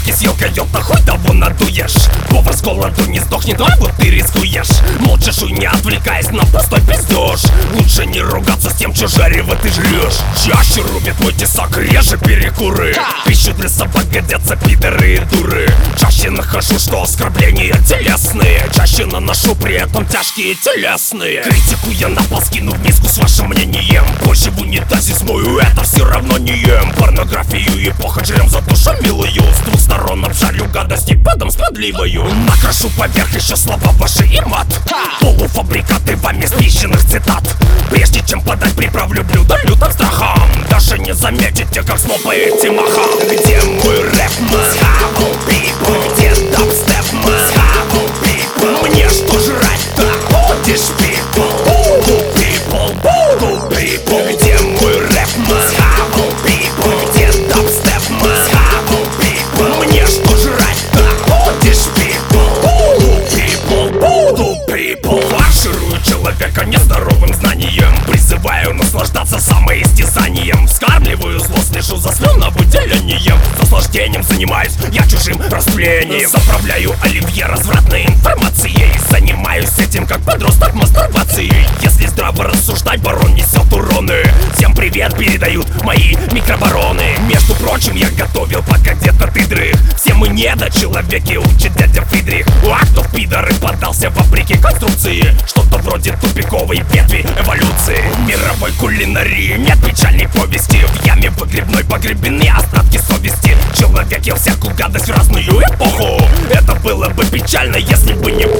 Сладкий съел койот, нахуй того надуешь. Повар с голоду не сдохнет, а вот ты рискуешь. Молча жуй, не отвлекаясь на пустой пиздеж. Лучше не ругаться с тем, что жарево ты жрешь. Чаще рубит мой тесак, реже перекуры. Пищу для собак годятся пидоры и дуры. Чаще нахожу, что оскорбления телесные. Чаще наношу при этом тяжкие телесные. Критику я на пол скину в миску с вашим мнением. Позже в унитазе смою, это все равно не ем. Порнографию и похоть жрем за душу милую. С двух сторон обжарю гадости, подам справедливою. Накрашу поверх еще слова ваши и мат. Полуфабрикаты вами спищенных цитат. Прежде чем подать, приправлю блюдо лютым страхом. Даже не заметите, как слопаете маха. Где мой рэп, man? Где дабстеп, man? Мне что жрать-то? Будешь people, people, people. Где мой рэп, man? Где дабстеп, man? Мне что жрать-то? Будешь people, people, people. Фарширую человека нездоровым знанием. Призываю наслаждаться самоистязанием. Вскармливаю зло, слежу за слюновыделением. С наслаждением занимаюсь я чужим растлением. Заправляю оливье развратной информацией. Занимаюсь этим как подросток мастурбацией. Если здраво рассуждать, барон несет уроны. Всем привет передают мои микробароны. Между прочим, я готовил, пока где-то ты дрых. Все мы недочеловеки, учит дядя Фридрих. А кто в пидоры поддался вопреки конструкции? Что-то вроде тупиковой ветви эволюции. В мировой кулинарии нет печальной повести. В яме выгребной погребены остатки совести. Человек ел всякую гадость в разную эпоху. Это было бы печально, если бы не